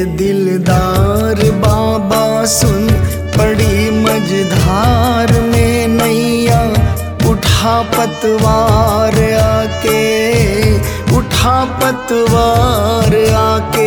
दिलदार बाबा सुन, पड़ी मझधार में नैया, उठा पतवार आके, उठा पतवार आके।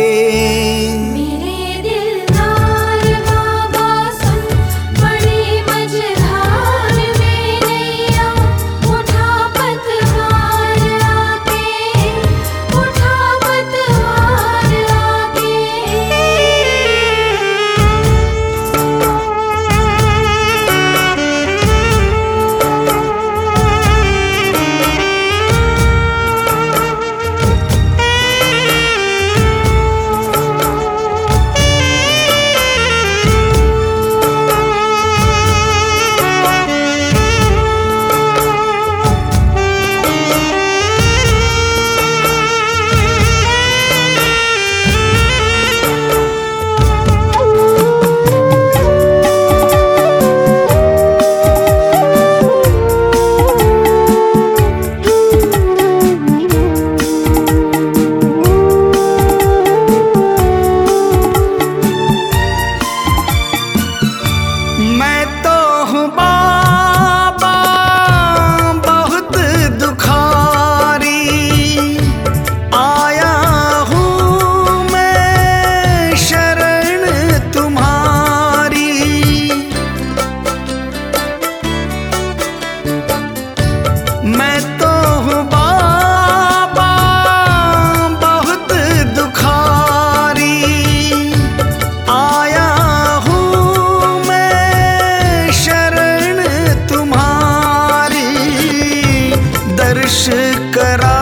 करा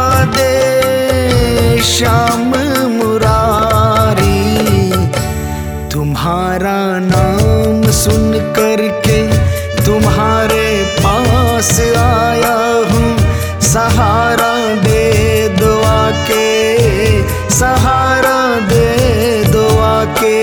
दे श्याम मुरारी, तुम्हारा नाम सुन करके तुम्हारे पास आया हूँ। सहारा दे दो आके, सहारा दे दो आके।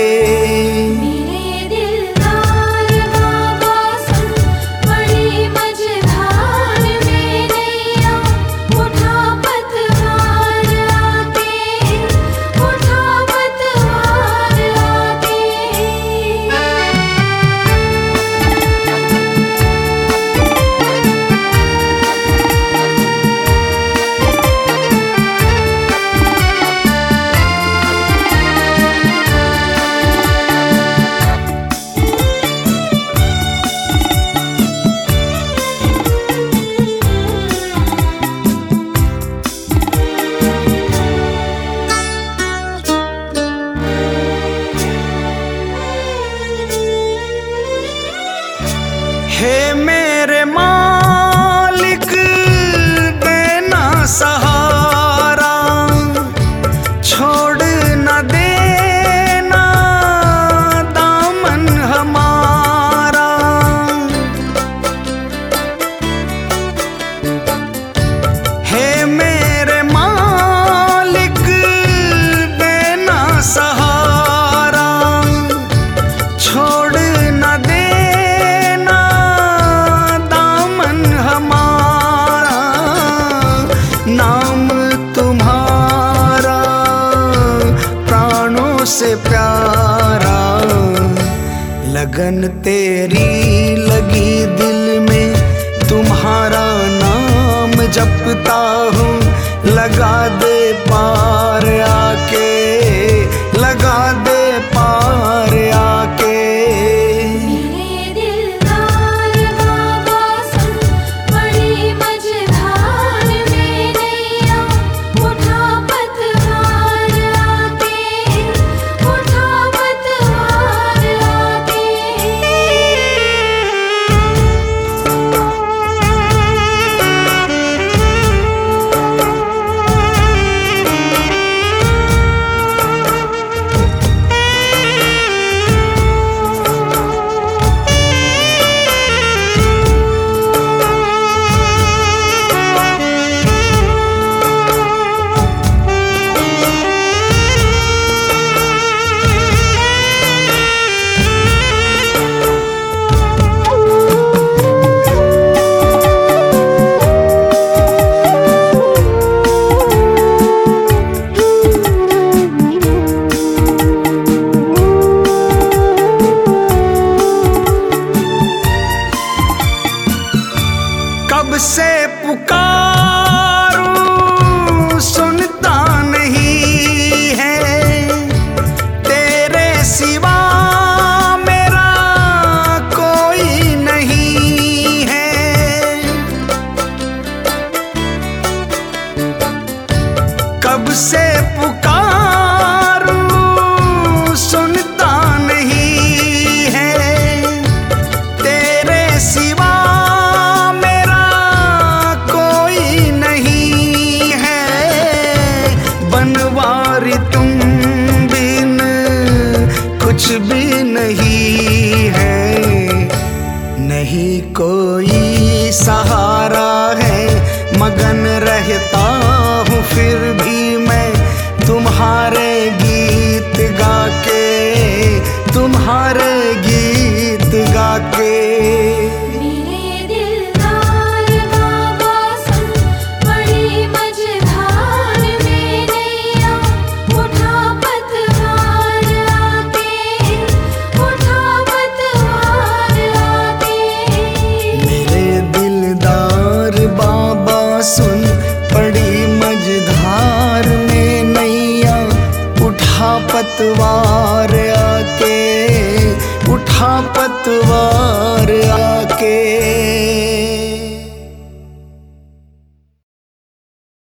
हे मेरे मालिक देना सहारा, छोड़ न देना दामन हमारा। हे मेरे मालिक देना सहारा, छोड़ न दे से प्यारा। लगन तेरी लगी दिल में, तुम्हारा नाम जपता हूँ। लगा दे पार आके, लगा दे पार आके। से पुकारूं सुनता नहीं है, तेरे सिवा मेरा कोई नहीं है। बनवारी तुम बिन कुछ भी नहीं है, नहीं कोई सहारा है। मगन रहता हूँ फिर भी मैं तुम्हारे गीत गा के, तुम्हारे गीत गा के। सुन पड़ी मझधार में नैया, उठा पतवार आके, उठा पतवार आके।